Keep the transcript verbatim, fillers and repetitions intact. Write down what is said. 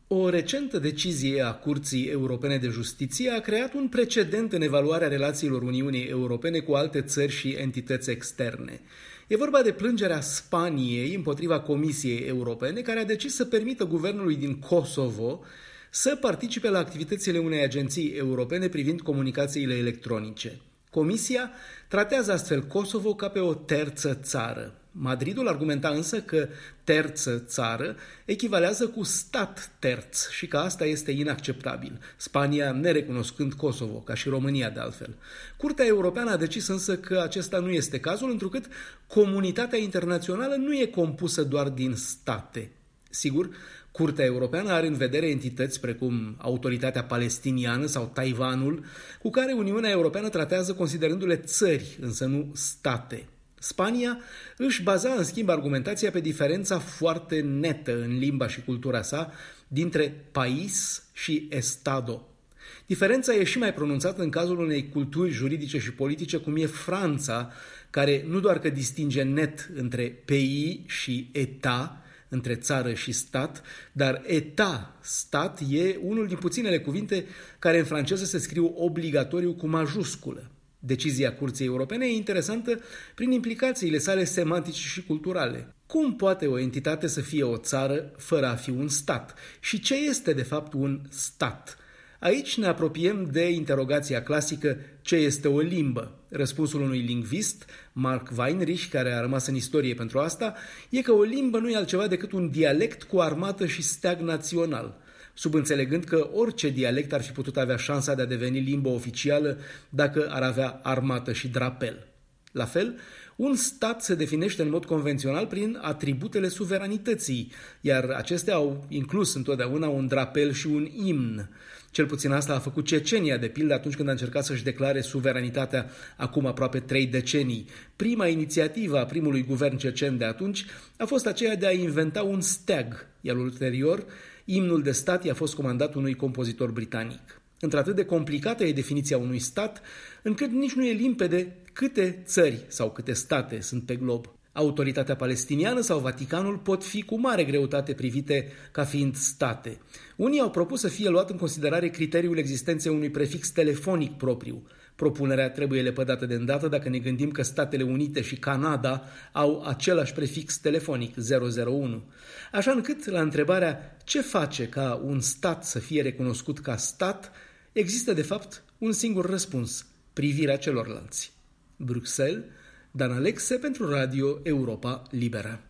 O recentă decizie a Curții Europene de Justiție a creat un precedent în evaluarea relațiilor Uniunii Europene cu alte țări și entități externe. E vorba de plângerea Spaniei împotriva Comisiei Europene, care a decis să permită guvernului din Kosovo să participe la activitățile unei agenții europene privind comunicațiile electronice. Comisia tratează astfel Kosovo ca pe o terță țară. Madridul argumenta însă că terță țară echivalează cu stat terț și că asta este inacceptabil, Spania nerecunoscând Kosovo, ca și România de altfel. Curtea Europeană a decis însă că acesta nu este cazul, întrucât comunitatea internațională nu e compusă doar din state. Sigur, Curtea Europeană are în vedere entități precum Autoritatea Palestiniană sau Taiwanul, cu care Uniunea Europeană tratează considerându-le țări, însă nu state. Spania își baza în schimb argumentația pe diferența foarte netă în limba și cultura sa dintre país și estado. Diferența e și mai pronunțată în cazul unei culturi juridice și politice cum e Franța, care nu doar că distinge net între pays și état, între țară și stat, dar état, stat, e unul din puținele cuvinte care în franceză se scriu obligatoriu cu majusculă. Decizia Curții Europene e interesantă prin implicațiile sale semantice și culturale. Cum poate o entitate să fie o țară fără a fi un stat? Și ce este de fapt un stat? Aici ne apropiem de interogația clasică: ce este o limbă? Răspunsul unui lingvist, Mark Weinrich, care a rămas în istorie pentru asta, e că o limbă nu e altceva decât un dialect cu armată și steag național, subînțelegând că orice dialect ar fi putut avea șansa de a deveni limbă oficială dacă ar avea armată și drapel. La fel, un stat se definește în mod convențional prin atributele suveranității, iar acestea au inclus întotdeauna un drapel și un imn. Cel puțin asta a făcut Cecenia, de pildă, atunci când a încercat să-și declare suveranitatea acum aproape trei decenii. Prima inițiativă a primului guvern cecen de atunci a fost aceea de a inventa un steag, iar ulterior imnul de stat i-a fost comandat unui compozitor britanic. Într-atât de complicată e definiția unui stat, încât nici nu e limpede câte țări sau câte state sunt pe glob. Autoritatea palestiniană sau Vaticanul pot fi cu mare greutate privite ca fiind state. Unii au propus să fie luat în considerare criteriul existenței unui prefix telefonic propriu. Propunerea trebuie lepădată de îndată dacă ne gândim că Statele Unite și Canada au același prefix telefonic, zero zero unu. Așa încât, la întrebarea ce face ca un stat să fie recunoscut ca stat, există de fapt un singur răspuns: privirea celorlalți. Bruxelles, Dan Alexe pentru Radio Europa Liberă.